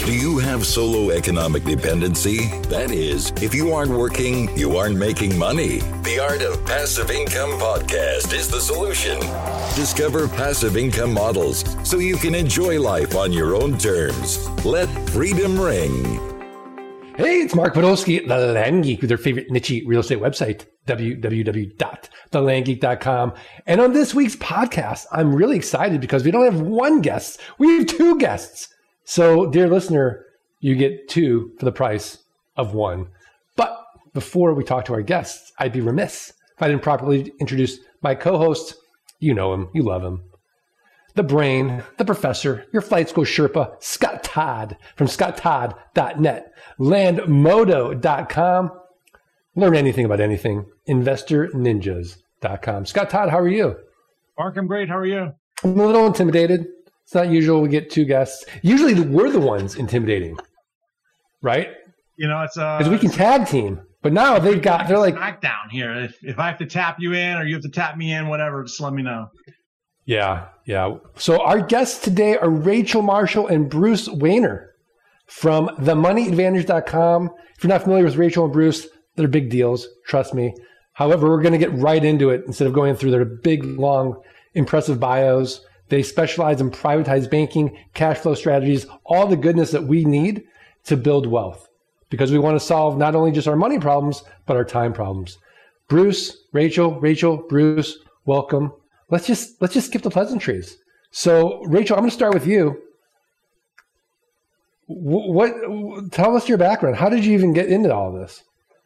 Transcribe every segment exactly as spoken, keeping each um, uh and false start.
Do you have solo economic dependency? That is, if you aren't working, you aren't making money. The Art of Passive Income podcast is the solution. Discover passive income models so you can enjoy life on your own terms. Let freedom ring. Hey, it's Mark Podolsky, the Land Geek, with your favorite niche real estate website, w w w dot the land geek dot com. And on this week's podcast, I'm really excited because we don't have one guest, we have two guests. So, dear listener, you get two for the price of one. But before we talk to our guests, I'd be remiss if I didn't properly introduce my co-host. You know him, you love him. The brain, the professor, your flight school Sherpa, Scott Todd from scott todd dot net, landmodo dot com. Learn anything about anything, investor ninjas dot com. Scott Todd, how are you? Mark, I'm great. How are you? I'm a little intimidated. It's not usual we get two guests. Usually we're the ones intimidating, right? You know, it's uh, because we can tag team. But now they've got, they're like SmackDown here. If if I have to tap you in or you have to tap me in, whatever, just let me know. Yeah, yeah. So our guests today are Rachel Marshall and Bruce Wehner from the money advantage dot com. If you're not familiar with Rachel and Bruce, they're big deals, trust me. However, we're going to get right into it instead of going through their big, long, impressive bios. They specialize in privatized banking, cash flow strategies, all the goodness that we need to build wealth because we want to solve not only just our money problems, but our time problems. Bruce, Rachel, Rachel, Bruce, welcome. Let's just let's just skip the pleasantries. So, Rachel, I'm going to start with you. What, what? Tell us your background. How did you even get into all this?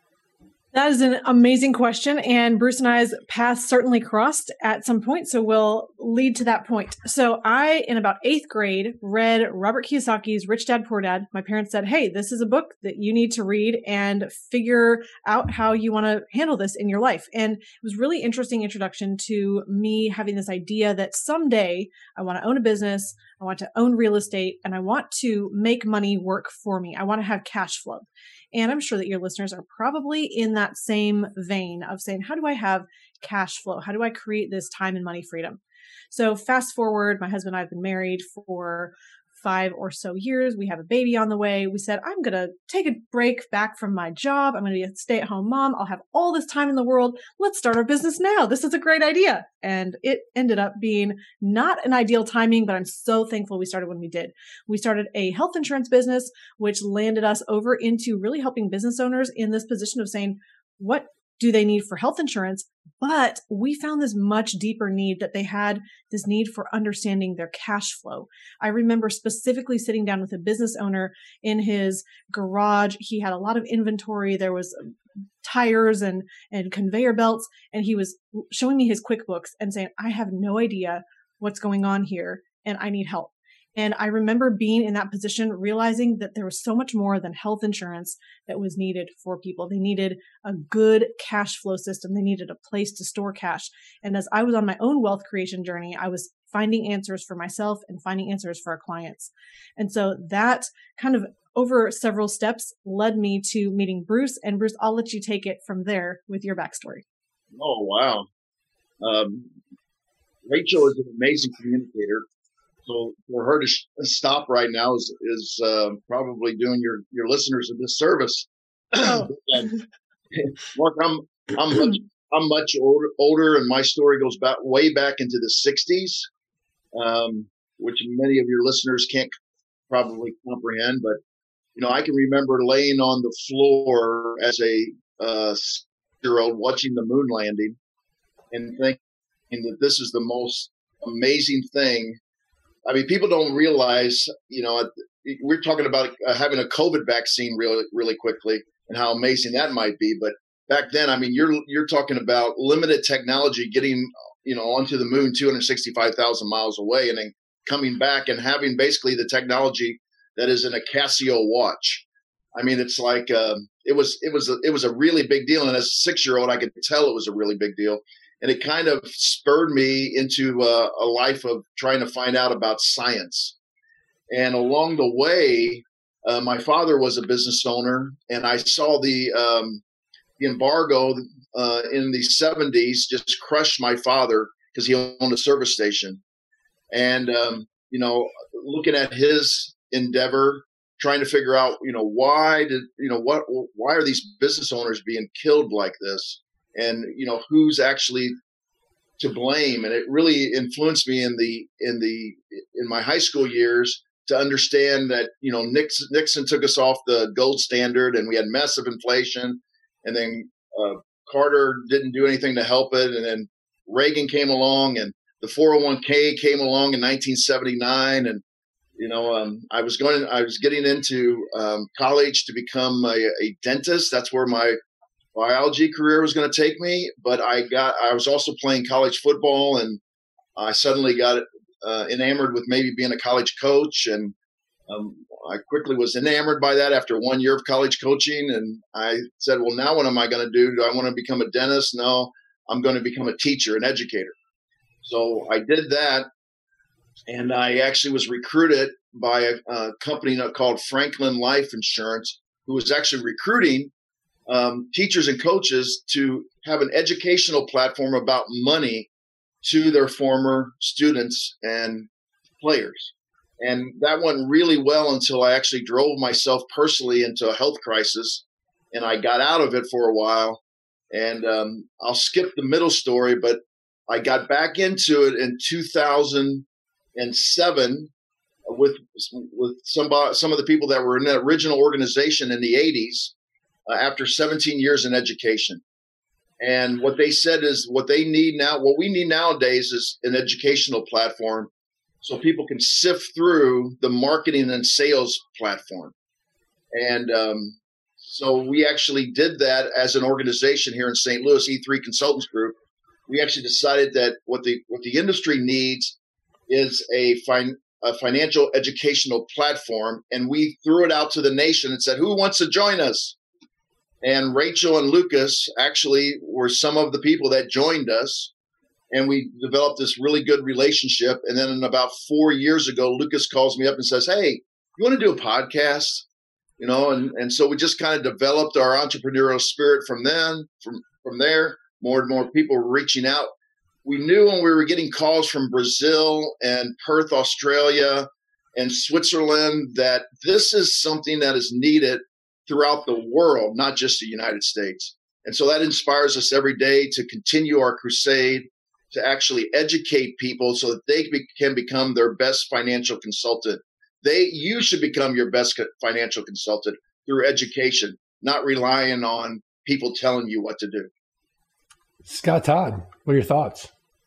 That is an amazing question. And Bruce and I's paths certainly crossed at some point. So we'll lead to that point. So I, in about eighth grade, read Robert Kiyosaki's Rich Dad, Poor Dad. My parents said, hey, this is a book that you need to read and figure out how you want to handle this in your life. And it was really interesting introduction to me having this idea that someday I want to own a business. I want to own real estate and I want to make money work for me. I want to have cash flow. And I'm sure that your listeners are probably in that same vein of saying, how do I have cash flow? How do I create this time and money freedom? So fast forward, my husband and I have been married for five or so years. We have a baby on the way. We said, I'm going to take a break back from my job. I'm going to be a stay-at-home mom. I'll have all this time in the world. Let's start our business now. This is a great idea. And it ended up being not an ideal timing, but I'm so thankful we started when we did. We started a health insurance business, which landed us over into really helping business owners in this position of saying, what do they need for health insurance? But we found this much deeper need that they had this need for understanding their cash flow. I remember specifically sitting down with a business owner in his garage. He had a lot of inventory. There was tires and, and conveyor belts. And he was showing me his QuickBooks and saying, I have no idea what's going on here and I need help. And I remember being in that position, realizing that there was so much more than health insurance that was needed for people. They needed a good cash flow system. They needed a place to store cash. And as I was on my own wealth creation journey, I was finding answers for myself and finding answers for our clients. And so that kind of over several steps led me to meeting Bruce. And Bruce, I'll let you take it from there with your backstory. Oh, wow. Um, Rachel is an amazing communicator. So for her to sh- stop right now is is uh, probably doing your, your listeners a disservice. Oh. Mark, I'm I'm much I'm much older, older, and my story goes back way back into the sixties, um, which many of your listeners can't probably comprehend. But you know, I can remember laying on the floor as a uh, year old watching the moon landing and thinking that this is the most amazing thing. I mean, people don't realize, you know, we're talking about uh, having a COVID vaccine really, really quickly and how amazing that might be. But back then, I mean, you're you're talking about limited technology getting, you know, onto the moon two hundred sixty-five thousand miles away and then coming back and having basically the technology that is in a Casio watch. I mean, it's like uh, it was it was a, it was a really big deal. And as a six year old, I could tell it was a really big deal. And it kind of spurred me into uh, a life of trying to find out about science. And along the way, uh, my father was a business owner, and I saw the um, the embargo uh, in the seventies just crushed my father because he owned a service station. And, um, you know, looking at his endeavor, trying to figure out, you know, why did, you know, what, why are these business owners being killed like this? And, you know, who's actually to blame? And it really influenced me in the, in the, in my high school years to understand that, you know, Nixon, Nixon took us off the gold standard and we had massive inflation. And then uh, Carter didn't do anything to help it. And then Reagan came along and the four oh one k came along in nineteen seventy-nine. And, you know, um, I was going, I was getting into um, college to become a, a dentist. That's where my biology career was going to take me. But I got, I was also playing college football, and I suddenly got uh, enamored with maybe being a college coach. And um, I quickly was enamored by that after one year of college coaching. And I said, well, now what am I going to do? Do I want to become a dentist? No, I'm going to become a teacher, an educator. So I did that. And I actually was recruited by a, a company called Franklin Life Insurance, who was actually recruiting um, teachers and coaches to have an educational platform about money to their former students and players. And that went really well until I actually drove myself personally into a health crisis, and I got out of it for a while. And um, I'll skip the middle story, but I got back into it in two thousand seven with with some some of the people that were in the original organization in the eighties uh, after seventeen years in education. And what they said is what they need now, what we need nowadays is an educational platform so people can sift through the marketing and sales platform. And um, so we actually did that as an organization here in Saint Louis, E three Consultants Group. We actually decided that what the what the industry needs is a, fin- a financial educational platform. And we threw it out to the nation and said, who wants to join us? And Rachel and Lucas actually were some of the people that joined us. And we developed this really good relationship. And then in about four years ago, Lucas calls me up and says, hey, you want to do a podcast? You know, and, and so we just kind of developed our entrepreneurial spirit from then, from, from there, more and more people were reaching out. We knew when we were getting calls from Brazil and Perth, Australia, and Switzerland that this is something that is needed throughout the world, not just the United States. And so that inspires us every day to continue our crusade to actually educate people so that they can become their best financial consultant. They, you should become your best financial consultant through education, not relying on people telling you what to do. Scott Todd, what are your thoughts?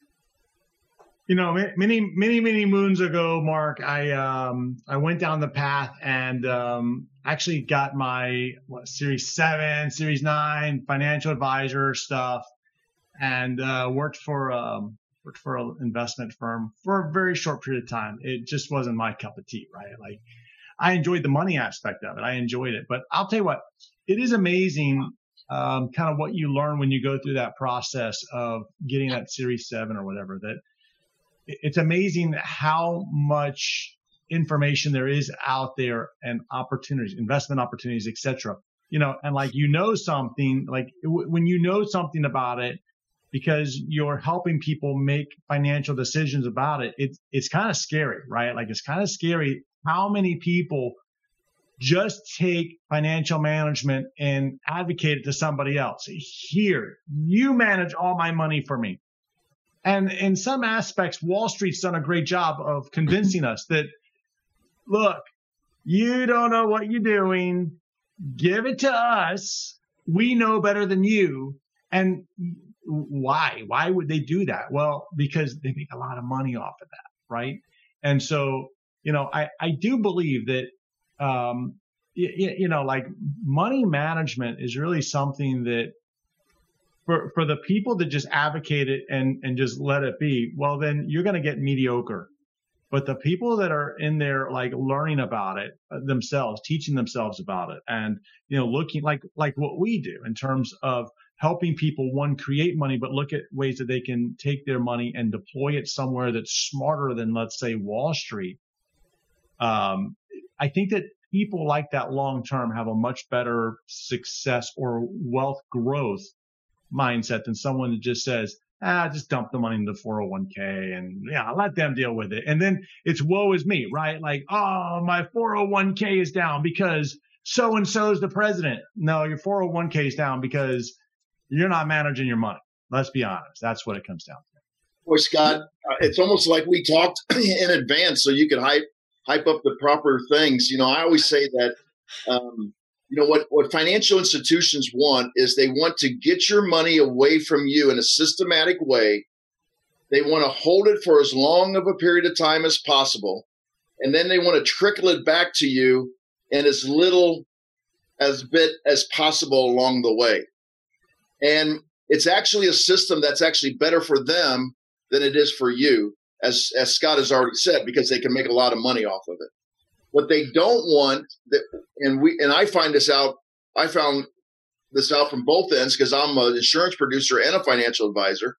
You know, many, many, many moons ago, Mark, I um, I went down the path and um, actually got my what, Series seven, Series nine financial advisor stuff, and uh, worked for um, worked for an investment firm for a very short period of time. It just wasn't my cup of tea, right? Like, I enjoyed the money aspect of it. I enjoyed it, but I'll tell you what, it is amazing. Um, kind of what you learn when you go through that process of getting that Series seven or whatever, that it's amazing how much information there is out there and opportunities, investment opportunities, et cetera. You know, and like, you know, something like w- when you know something about it, because you're helping people make financial decisions about it, it it's kind of scary, right? Like, it's kind of scary how many people just take financial management and advocate it to somebody else. Here, you manage all my money for me. And in some aspects, Wall Street's done a great job of convincing us that, look, you don't know what you're doing. Give it to us. We know better than you. And why? Why would they do that? Well, because they make a lot of money off of that, right? And so, you know, I, I do believe that, um, you, you know, like, money management is really something that, For for the people that just advocate it and, and just let it be, well, then you're going to get mediocre. But the people that are in there, like, learning about it themselves, teaching themselves about it, and, you know, looking like like what we do in terms of helping people, one, create money, but look at ways that they can take their money and deploy it somewhere that's smarter than, let's say, Wall Street. Um, I think that people like that long term have a much better success or wealth growth mindset than someone that just says, ah, just dump the money into the four oh one k and yeah, let them deal with it. And then it's woe is me, right? Like, oh, my four oh one k is down because so-and-so is the president. No, your four oh one k is down because you're not managing your money. Let's be honest. That's what it comes down to. Boy, Scott, uh, it's almost like we talked in advance so you could hype hype up the proper things. You know, I always say that, um, you know, what, what financial institutions want is they want to get your money away from you in a systematic way. They want to hold it for as long of a period of time as possible. And then they want to trickle it back to you in as little as bit as possible along the way. And it's actually a system that's actually better for them than it is for you, as, as Scott has already said, because they can make a lot of money off of it. What they don't want, that, and we and I find this out, I found this out from both ends because I'm an insurance producer and a financial advisor,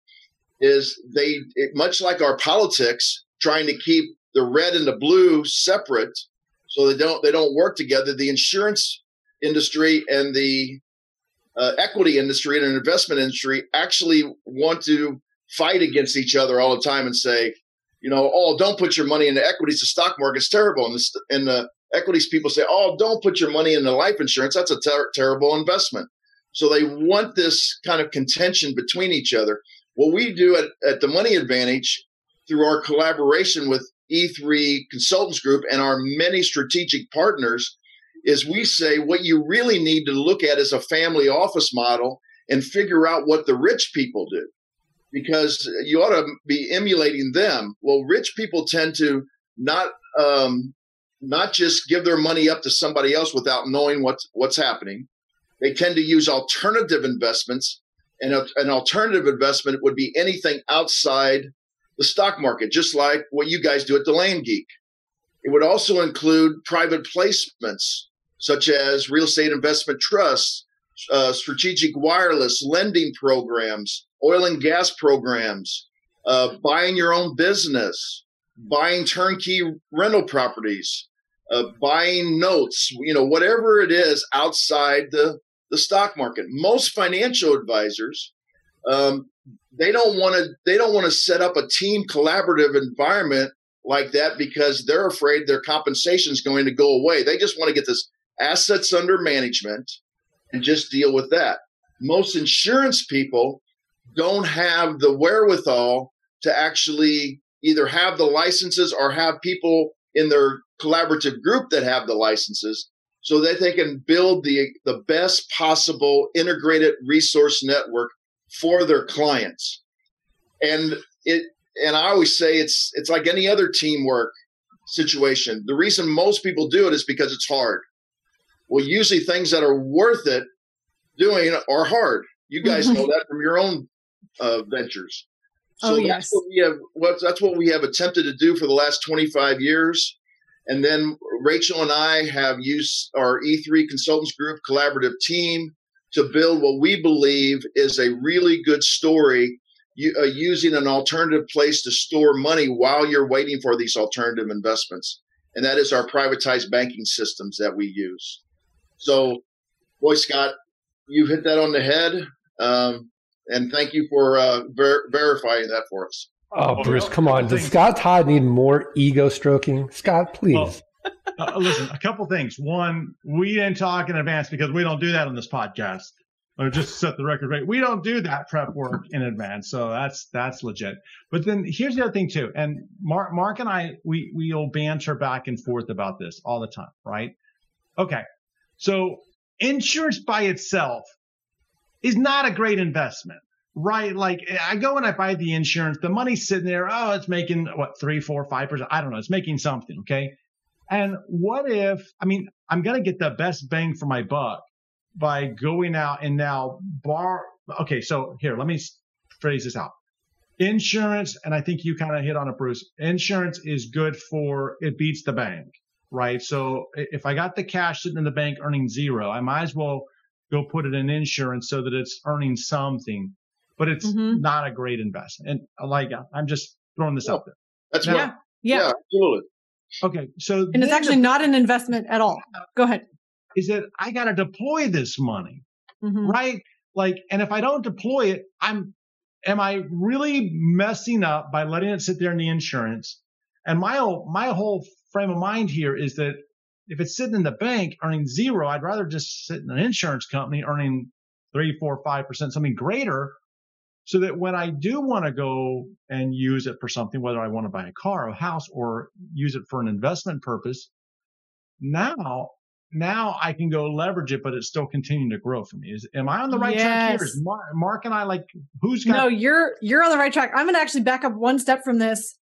is they, it, much like our politics, trying to keep the red and the blue separate so they don't they don't work together. The insurance industry and the uh, equity industry and an investment industry actually want to fight against each other all the time and say, you know, oh, don't put your money in the equities. The stock market's terrible. And the, and the equities people say, oh, don't put your money in the life insurance. That's a ter- terrible investment. So they want this kind of contention between each other. What we do at, at the Money Advantage through our collaboration with E three Consultants Group and our many strategic partners is we say what you really need to look at is a family office model and figure out what the rich people do, because you ought to be emulating them. Well, rich people tend to not um, not just give their money up to somebody else without knowing what's, what's happening. They tend to use alternative investments, and a, an alternative investment would be anything outside the stock market, just like what you guys do at the Land Geek. It would also include private placements, such as real estate investment trusts, uh, strategic wireless lending programs, oil and gas programs, uh, buying your own business, buying turnkey rental properties, uh, buying notes, you know, whatever it is outside the, the stock market. Most financial advisors, um, they don't want to, they don't want to set up a team collaborative environment like that because they're afraid their compensation is going to go away. They just want to get this assets under management and just deal with that. Most insurance people don't have the wherewithal to actually either have the licenses or have people in their collaborative group that have the licenses so that they can build the, the best possible integrated resource network for their clients. And it, and I always say it's, it's like any other teamwork situation. The reason most people do it is because it's hard. Well, usually things that are worth it doing are hard. You guys know that from your own uh, ventures. So oh, that's yes. what we have. What, that's what we have attempted to do for the last twenty-five years. And then Rachel and I have used our E three Consultants Group collaborative team to build what we believe is a really good story you, uh, using an alternative place to store money while you're waiting for these alternative investments. And that is our privatized banking systems that we use. So, boy, Scott, you hit that on the head. Um, and thank you for uh, ver- verifying that for us. Oh, Bruce, come on. Does Scott Todd need more ego stroking? Scott, please. Well, uh, listen, a couple things. One, we didn't talk in advance because we don't do that on this podcast. Or just to set the record right. We don't do that prep work in advance. So that's that's legit. But then here's the other thing too. And Mark Mark and I, we we'll banter back and forth about this all the time, right? Okay. So insurance by itself is not a great investment, right? Like I go and I buy the insurance, the money's sitting there. Oh, it's making what, three, four, five percent. I don't know. It's making something. Okay. And what if, I mean, I'm going to get the best bang for my buck by going out and now bar. Okay. So here, let me phrase this out. Insurance. And I think you kind of hit on it, Bruce. Insurance is good for, it beats the bank, right? So if I got the cash sitting in the bank earning zero, I might as well go put it in insurance so that it's earning something, but it's mm-hmm. not a great investment. And like, I'm just throwing this yeah. out there. That's now, yeah. yeah. Yeah, absolutely. Okay. So, and it's actually the, not an investment at all. Go ahead. Is that I got to deploy this money, mm-hmm. right? Like, and if I don't deploy it, I'm, am I really messing up by letting it sit there in the insurance? And my whole, my whole frame of mind here is that if it's sitting in the bank earning zero, I'd rather just sit in an insurance company earning three, four, five percent, something greater, so that when I do want to go and use it for something, whether I want to buy a car or a house or use it for an investment purpose, now, now I can go leverage it, but it's still continuing to grow for me. Is, am I on the right yes. track here? Is Mark, Mark and I like, who's got? No, you're, you're on the right track. I'm going to actually back up one step from this.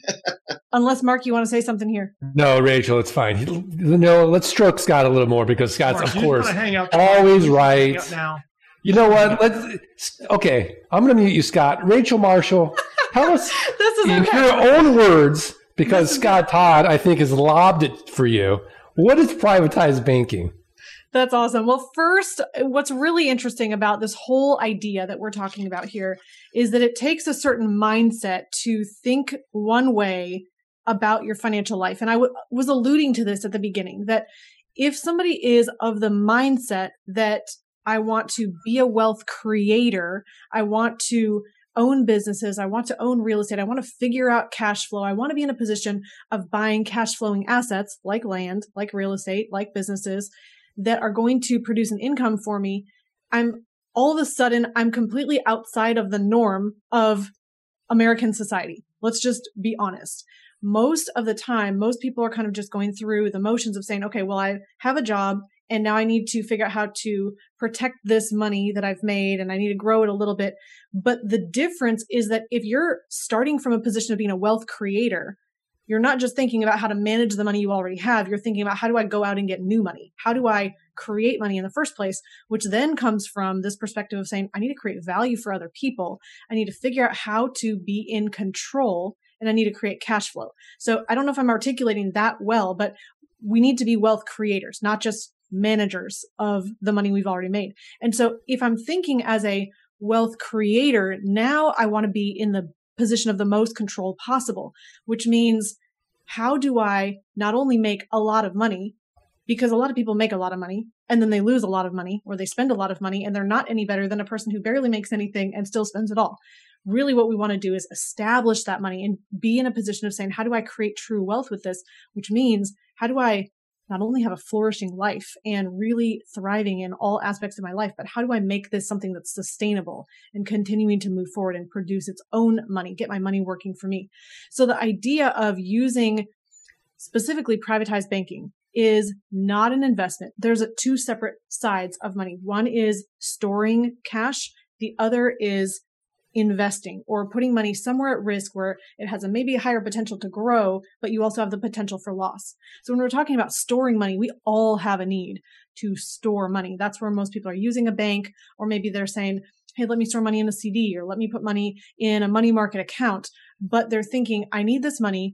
Unless Mark, you want to say something here? No, Rachel, it's fine. No, let's stroke Scott a little more because Scott's, Mark, of course, hang out always right. Hang out now. You know what? Let's. Okay, I'm going to mute you, Scott. Rachel Marshall, tell us this is in okay. your own words, because Scott Todd, I think, has lobbed it for you. What is privatized banking? That's awesome. Well, first, what's really interesting about this whole idea that we're talking about here is that it takes a certain mindset to think one way about your financial life. And I w- was alluding to this at the beginning, that if somebody is of the mindset that I want to be a wealth creator, I want to own businesses, I want to own real estate, I want to figure out cash flow, I want to be in a position of buying cash flowing assets like land, like real estate, like businesses that are going to produce an income for me, I'm all of a sudden, I'm completely outside of the norm of American society. Let's just be honest. Most of the time, most people are kind of just going through the motions of saying, okay, well, I have a job and now I need to figure out how to protect this money that I've made and I need to grow it a little bit. But the difference is that if you're starting from a position of being a wealth creator, you're not just thinking about how to manage the money you already have. You're thinking about how do I go out and get new money? How do I create money in the first place? Which then comes from this perspective of saying, I need to create value for other people. I need to figure out how to be in control and I need to create cash flow. So I don't know if I'm articulating that well, but we need to be wealth creators, not just managers of the money we've already made. And so if I'm thinking as a wealth creator, now I want to be in the position of the most control possible, which means how do I not only make a lot of money, because a lot of people make a lot of money and then they lose a lot of money or they spend a lot of money and they're not any better than a person who barely makes anything and still spends it all. Really what we want to do is establish that money and be in a position of saying, how do I create true wealth with this? Which means, how do I not only have a flourishing life and really thriving in all aspects of my life, but how do I make this something that's sustainable and continuing to move forward and produce its own money, get my money working for me? So the idea of using specifically privatized banking is not an investment. There's a two separate sides of money. One is storing cash. The other is investing or putting money somewhere at risk where it has a maybe a higher potential to grow, but you also have the potential for loss. So when we're talking about storing money, we all have a need to store money. That's where most people are using a bank, or maybe they're saying, hey, let me store money in a C D or let me put money in a money market account. But they're thinking, I need this money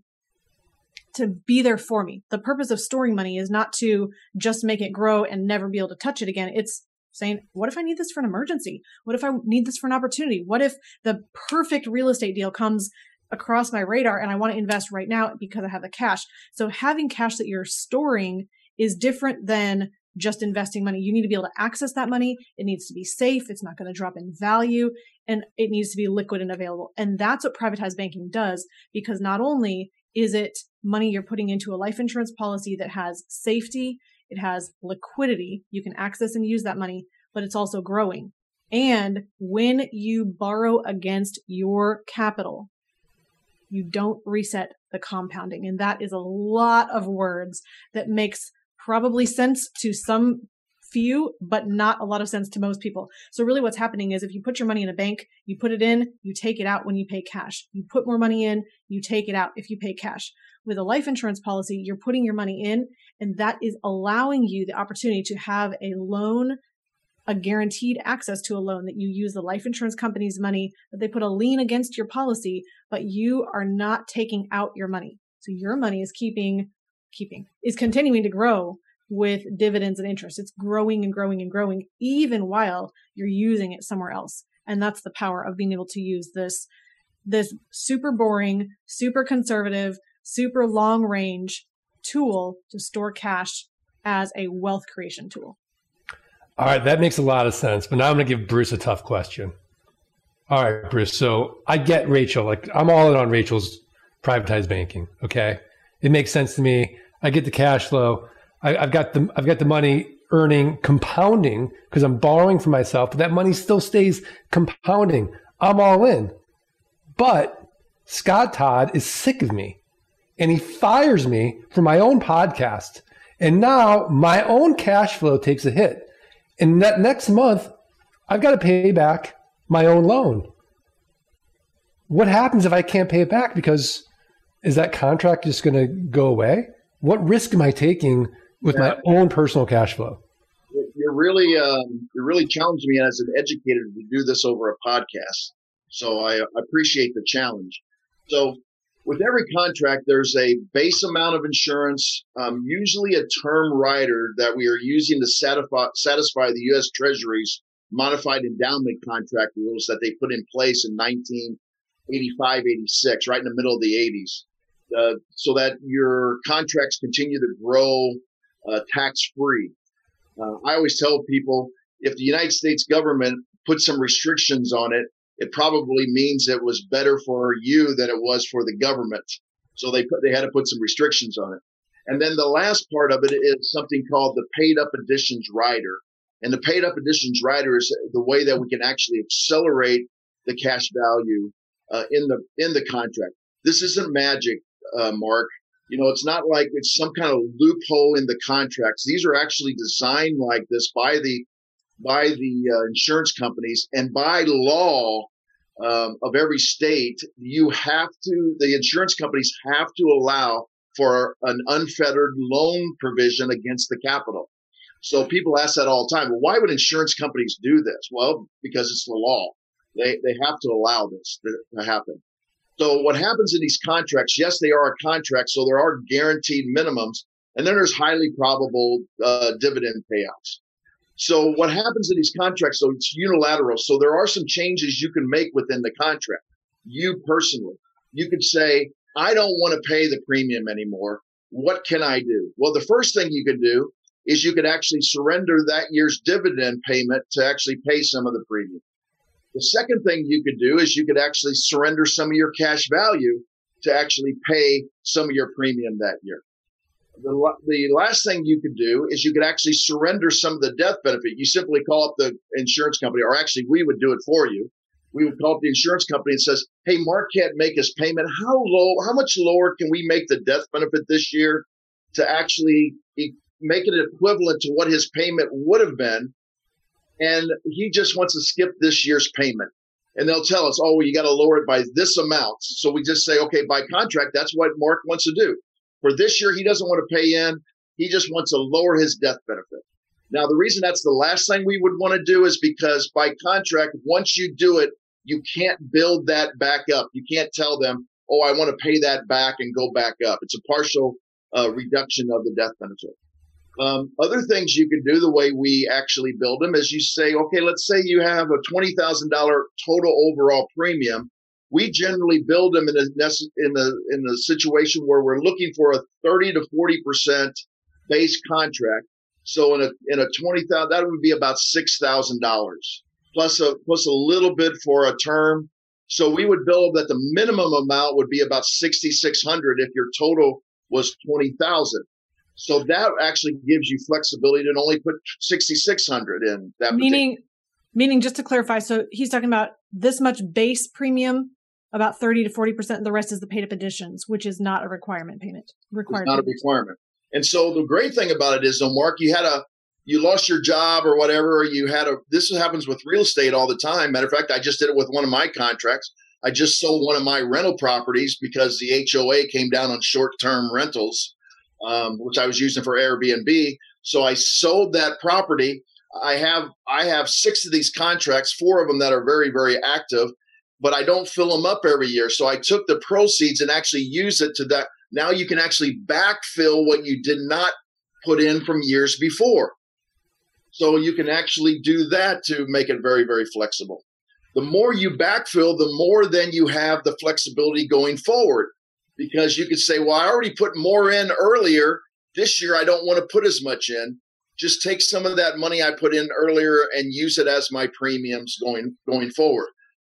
to be there for me. The purpose of storing money is not to just make it grow and never be able to touch it again. It's saying, what if I need this for an emergency? What if I need this for an opportunity? What if the perfect real estate deal comes across my radar and I want to invest right now because I have the cash? So having cash that you're storing is different than just investing money. You need to be able to access that money. It needs to be safe. It's not going to drop in value, and it needs to be liquid and available. And that's what privatized banking does, because not only is it money you're putting into a life insurance policy that has safety, it has liquidity. You can access and use that money, but it's also growing. And when you borrow against your capital, you don't reset the compounding. And that is a lot of words that makes probably sense to some few, but not a lot of sense to most people. So really what's happening is if you put your money in a bank, you put it in, you take it out when you pay cash. You put more money in, you take it out if you pay cash. With a life insurance policy, you're putting your money in, and that is allowing you the opportunity to have a loan, a guaranteed access to a loan, that you use the life insurance company's money, that they put a lien against your policy, but you are not taking out your money. So your money is keeping, keeping, is continuing to grow with dividends and interest. It's growing and growing and growing, even while you're using it somewhere else. And that's the power of being able to use this, this super boring, super conservative, super long range tool to store cash as a wealth creation tool. All right, that makes a lot of sense. But now I'm going to give Bruce a tough question. All right, Bruce. So I get Rachel. Like I'm all in on Rachel's privatized banking. Okay, it makes sense to me. I get the cash flow. I, I've got the I've got the money earning, compounding because I'm borrowing from myself, but that money still stays compounding. I'm all in. But Scott Todd is sick of me, and he fires me from my own podcast, and now my own cash flow takes a hit. And that next month, I've got to pay back my own loan. What happens if I can't pay it back? Because is that contract just going to go away? What risk am I taking with yeah. my own personal cash flow? You're really, um, you're really challenging me as an educator to do this over a podcast. So I appreciate the challenge. So with every contract, there's a base amount of insurance, um, usually a term rider that we are using to satisfy, satisfy the U S Treasury's modified endowment contract rules that they put in place in nineteen eighty-five, eighty-six, right in the middle of the eighties, uh, so that your contracts continue to grow uh, tax-free. Uh, I always tell people if the United States government put some restrictions on it, it probably means it was better for you than it was for the government. So they put, they had to put some restrictions on it. And then the last part of it is something called the paid up additions rider. And the paid up additions rider is the way that we can actually accelerate the cash value uh, in the in the contract. This isn't magic, uh, Mark. You know, it's not like it's some kind of loophole in the contracts. These are actually designed like this by the by the uh, insurance companies, and by law um, of every state. You have to, the insurance companies have to allow for an unfettered loan provision against the capital. So people ask that all the time. Well, why would insurance companies do this? Well, because it's the law. They they have to allow this to, to happen. So what happens in these contracts, yes, they are a contract, so there are guaranteed minimums, and then there's highly probable uh, dividend payouts. So what happens in these contracts, so it's unilateral. So there are some changes you can make within the contract. You personally, you could say, I don't want to pay the premium anymore. What can I do? Well, the first thing you could do is you could actually surrender that year's dividend payment to actually pay some of the premium. The second thing you could do is you could actually surrender some of your cash value to actually pay some of your premium that year. The, the last thing you could do is you could actually surrender some of the death benefit. You simply call up the insurance company, or actually we would do it for you. We would call up the insurance company and says, hey, Mark can't make his payment. How low, how much lower can we make the death benefit this year to actually make it equivalent to what his payment would have been? And he just wants to skip this year's payment. And they'll tell us, oh, well, you got to lower it by this amount. So we just say, okay, by contract, that's what Mark wants to do. For this year, he doesn't want to pay in. He just wants to lower his death benefit. Now, the reason that's the last thing we would want to do is because by contract, once you do it, you can't build that back up. You can't tell them, oh, I want to pay that back and go back up. It's a partial uh, reduction of the death benefit. Um, other things you can do the way we actually build them is you say, okay, let's say you have a twenty thousand dollars total overall premium. We generally build them in a, in the in the situation where we're looking for a thirty to forty percent base contract. So in a in a twenty thousand, that would be about six thousand dollars plus a plus a little bit for a term. So we would build that the minimum amount would be about sixty-six hundred if your total was twenty thousand. So that actually gives you flexibility to only put sixty-six hundred in that. Meaning, particular. meaning just to clarify, so he's talking about this much base premium, about thirty to forty percent, and the rest is the paid up additions, which is not a requirement payment. Required it's not payment. a requirement. And so the great thing about it is, though, Mark, you had a, you lost your job or whatever, or you had a, this happens with real estate all the time. Matter of fact, I just did it with one of my contracts. I just sold one of my rental properties because the H O A came down on short-term rentals, um, which I was using for Airbnb. So I sold that property. I have, I have six of these contracts, four of them that are very, very active, but I don't fill them up every year. So I took the proceeds and actually used it to that. Now you can actually backfill what you did not put in from years before. So you can actually do that to make it very, very flexible. The more you backfill, the more then you have the flexibility going forward, because you could say, well, I already put more in earlier. This year, I don't want to put as much in. Just take some of that money I put in earlier and use it as my premiums going, going forward.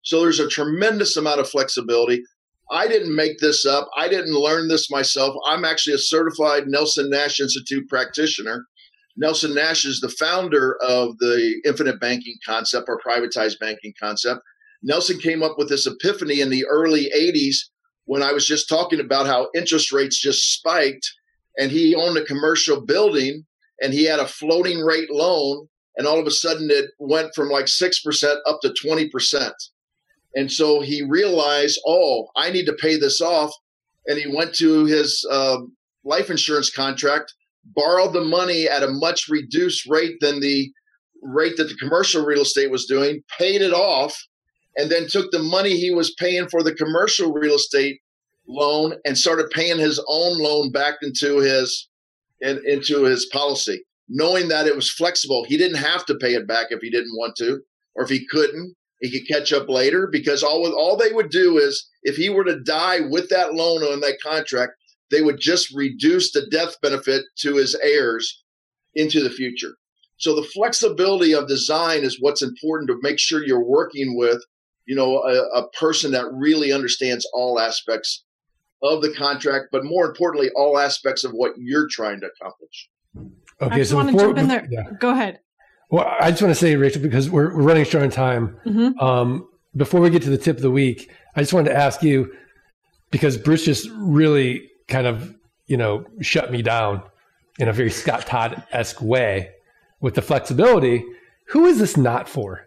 So there's a tremendous amount of flexibility. I didn't make this up. I didn't learn this myself. I'm actually a certified Nelson Nash Institute practitioner. Nelson Nash is the founder of the infinite banking concept or privatized banking concept. Nelson came up with this epiphany in the early eighties when I was just talking about how interest rates just spiked, and he owned a commercial building and he had a floating rate loan, and all of a sudden it went from like six percent up to twenty percent. And so he realized, oh, I need to pay this off. And he went to his uh, life insurance contract, borrowed the money at a much reduced rate than the rate that the commercial real estate was doing, paid it off, and then took the money he was paying for the commercial real estate loan and started paying his own loan back into his in, into his policy, knowing that it was flexible. He didn't have to pay it back if he didn't want to, or if he couldn't. He could catch up later, because all all they would do is, if he were to die with that loan on that contract, they would just reduce the death benefit to his heirs into the future. So the flexibility of design is what's important, to make sure you're working with, you know, a, a person that really understands all aspects of the contract, but more importantly, all aspects of what you're trying to accomplish. Okay, I just so want to before, jump in there. Yeah. Go ahead. Well, I just want to say, Rachel, because we're, we're running short on time. Mm-hmm. Um, before we get to the tip of the week, I just wanted to ask you, because Bruce just really kind of, you know, shut me down in a very Scott Todd-esque way with the flexibility. Who is this not for?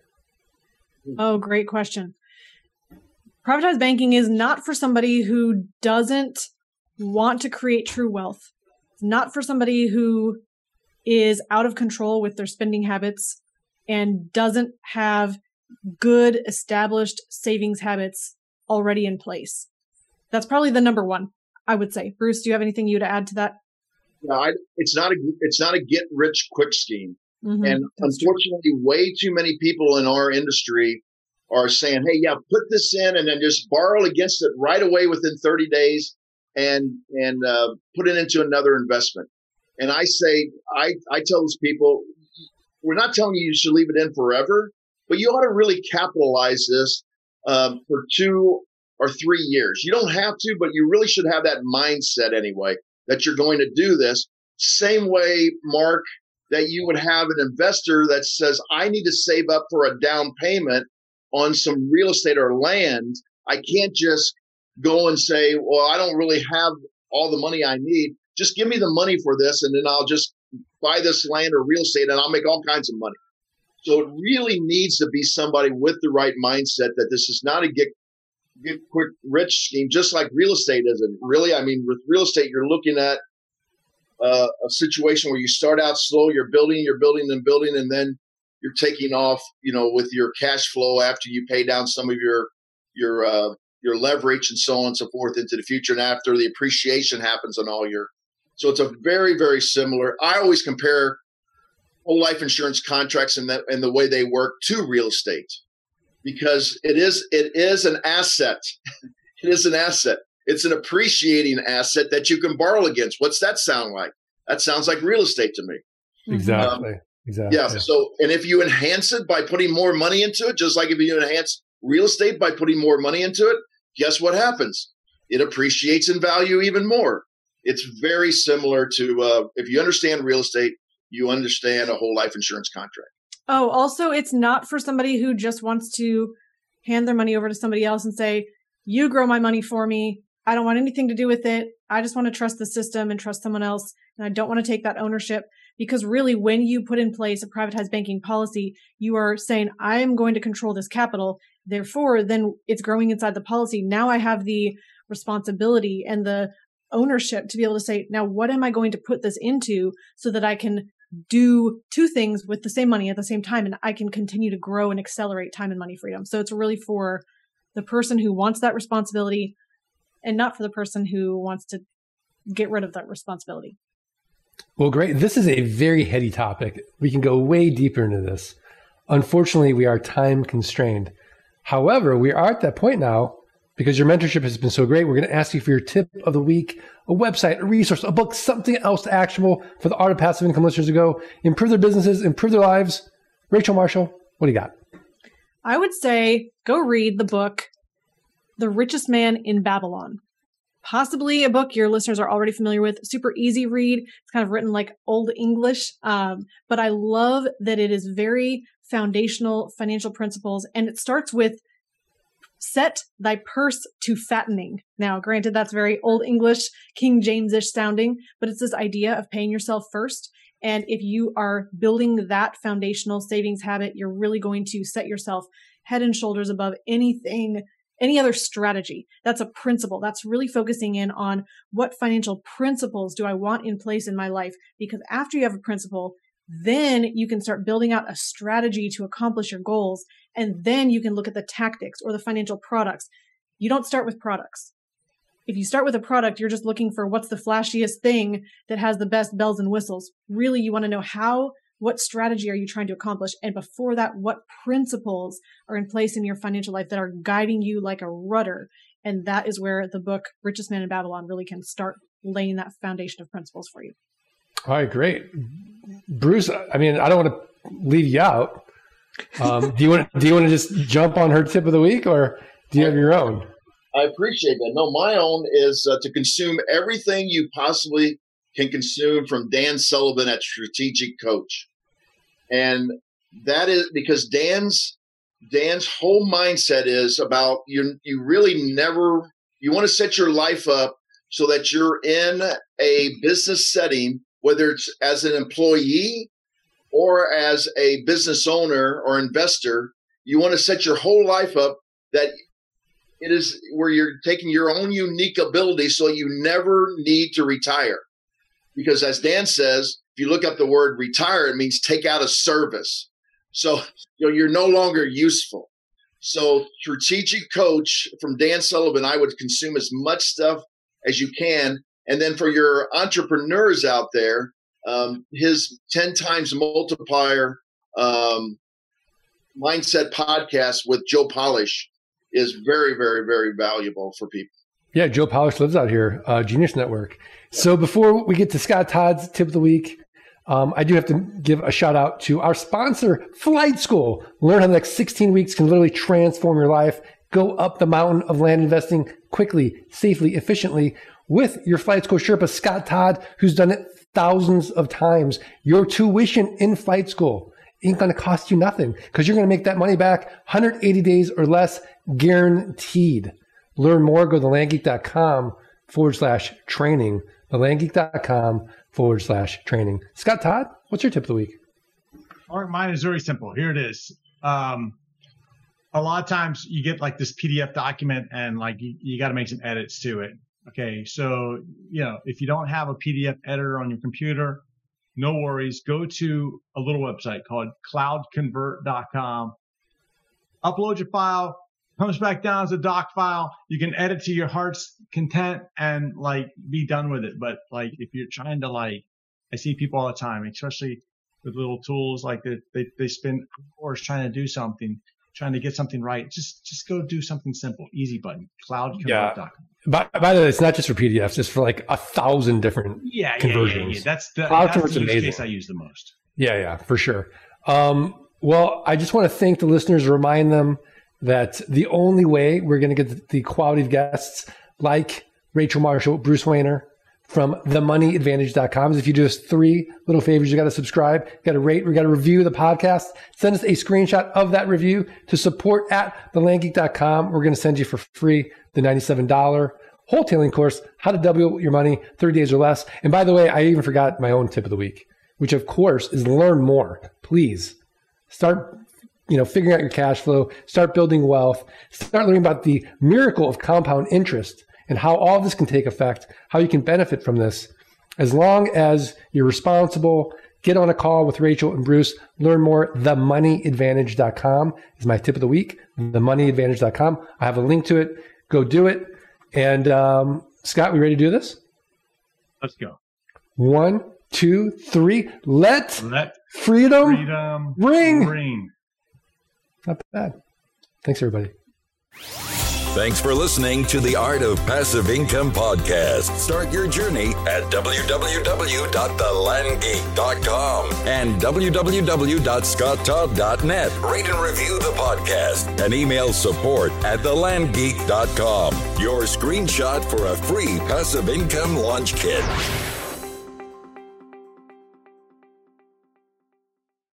Oh, great question. Privatized banking is not for somebody who doesn't want to create true wealth. It's not for somebody who is out of control with their spending habits and doesn't have good established savings habits already in place. That's probably the number one, I would say. Bruce, do you have anything you to add to that? No, I, it's not a it's not a get rich quick scheme. Mm-hmm. And That's unfortunately, true. Way too many people in our industry are saying, hey, yeah, put this in and then just borrow against it right away within thirty days and and uh, put it into another investment. And I say, I, I tell those people, we're not telling you you should leave it in forever, but you ought to really capitalize this um, for two or three years. You don't have to, but you really should have that mindset anyway, that you're going to do this. Same way, Mark, that you would have an investor that says, I need to save up for a down payment on some real estate or land. I can't just go and say, well, I don't really have all the money I need. Just give me the money for this, and then I'll just buy this land or real estate, and I'll make all kinds of money. So it really needs to be somebody with the right mindset that this is not a get, get quick rich scheme, just like real estate isn't. Really, I mean, with real estate, you're looking at uh, a situation where you start out slow, you're building, you're building and building, and then you're taking off, you know, with your cash flow after you pay down some of your your uh, your leverage and so on and so forth into the future, and after the appreciation happens on all your. So it's a very, very similar. I always compare whole life insurance contracts and, that, and the way they work to real estate, because it is it is an asset. It is an asset. It's an appreciating asset that you can borrow against. What's that sound like? That sounds like real estate to me. Exactly. Um, exactly. Yeah. So, and if you enhance it by putting more money into it, just like if you enhance real estate by putting more money into it, guess what happens? It appreciates in value even more. It's very similar to uh, if you understand real estate, you understand a whole life insurance contract. Oh, also, it's not for somebody who just wants to hand their money over to somebody else and say, you grow my money for me. I don't want anything to do with it. I just want to trust the system and trust someone else. And I don't want to take that ownership, because really, when you put in place a privatized banking policy, you are saying, I am going to control this capital. Therefore, then it's growing inside the policy. Now I have the responsibility and the ownership to be able to say, now what am I going to put this into so that I can do two things with the same money at the same time, and I can continue to grow and accelerate time and money freedom. So it's really for the person who wants that responsibility and not for the person who wants to get rid of that responsibility. Well, great. This is a very heady topic. We can go way deeper into this. Unfortunately, we are time constrained. However, we are at that point now, because your mentorship has been so great, we're going to ask you for your tip of the week, a website, a resource, a book, something else actionable for the Art of Passive Income listeners to go improve their businesses, improve their lives. Rachel Marshall, what do you got? I would say go read the book, The Richest Man in Babylon. Possibly a book your listeners are already familiar with. Super easy read. It's kind of written like old English. Um, but I love that it is very foundational financial principles. And it starts with set thy purse to fattening. Now, granted, that's very old English, King James-ish sounding, but it's this idea of paying yourself first. And if you are building that foundational savings habit, you're really going to set yourself head and shoulders above anything any other strategy. That's a principle. That's really focusing in on what financial principles do I want in place in my life? Because after you have a principle, then you can start building out a strategy to accomplish your goals. And then you can look at the tactics or the financial products. You don't start with products. If you start with a product, you're just looking for what's the flashiest thing that has the best bells and whistles. Really, you want to know how what strategy are you trying to accomplish? And before that, what principles are in place in your financial life that are guiding you like a rudder? And that is where the book, Richest Man in Babylon, really can start laying that foundation of principles for you. All right, great. Bruce, I mean, I don't want to leave you out. Um, do you want do you want to just jump on her tip of the week, or do you have your own? I appreciate that. No, my own is uh, to consume everything you possibly can consume from Dan Sullivan at Strategic Coach. And that is because Dan's Dan's whole mindset is about you you really never you want to set your life up so that you're in a business setting, whether it's as an employee or as a business owner or investor, you want to set your whole life up that it is where you're taking your own unique ability so you never need to retire. Because as Dan says, if you look up the word retire, it means take out of service. So you know, you're no longer useful. So Strategic Coach from Dan Sullivan, I would consume as much stuff as you can. And then for your entrepreneurs out there, um, his ten times multiplier um, mindset podcast with Joe Polish is very, very, very valuable for people. Yeah, Joe Polish lives out here, uh, Genius Network. So before we get to Scott Todd's tip of the week, um, I do have to give a shout out to our sponsor, Flight School. Learn how the next sixteen weeks can literally transform your life. Go up the mountain of land investing quickly, safely, efficiently with your Flight School Sherpa, Scott Todd, who's done it thousands of times. Your tuition in Flight School ain't going to cost you nothing because you're going to make that money back one hundred eighty days or less, guaranteed. Learn more, go to landgeek.com forward slash training, thelandgeek.com forward slash training. Scott Todd, what's your tip of the week? All right, mine is very simple. Here it is. Um, a lot of times you get like this P D F document and like you, you got to make some edits to it. Okay, so, you know, if you don't have a P D F editor on your computer, no worries. Go to a little website called cloud convert dot com. Upload your file. Comes back down as a doc file. You can edit to your heart's content and like be done with it. But like if you're trying to like, I see people all the time, especially with little tools like that, they they spend hours trying to do something, trying to get something right. Just just go do something simple, easy button. cloud convert dot com. Yeah. By, by the way, it's not just for P D Fs; it's for like a thousand different yeah, conversions. Yeah, yeah, yeah. That's the, Cloud that's the use amazing. case I use the most. Yeah, yeah, for sure. Um, well, I just want to thank the listeners, remind them that the only way we're going to get the quality of guests like Rachel Marshall, Bruce Wayner from the money advantage dot com is if you do us three little favors. You got to subscribe, you got to rate, we got to review the podcast. Send us a screenshot of that review to support at the land geek dot com. We're going to send you for free the ninety-seven dollars wholesaling course, how to double your money thirty days or less. And by the way, I even forgot my own tip of the week, which of course is learn more. Please start you know, figuring out your cash flow, start building wealth, start learning about the miracle of compound interest and how all this can take effect, how you can benefit from this. As long as you're responsible, get on a call with Rachel and Bruce, learn more. the money advantage dot com is my tip of the week, the money advantage dot com. I have a link to it. Go do it. And um, Scott, we ready to do this? Let's go. One, two, three. Let, Let freedom, freedom ring. ring. Not bad. Thanks, everybody. Thanks for listening to the Art of Passive Income podcast. Start your journey at w w w dot the land geek dot com and w w w dot scott todd dot net. Rate and review the podcast and email support at the land geek dot com. Your screenshot for a free passive income launch kit.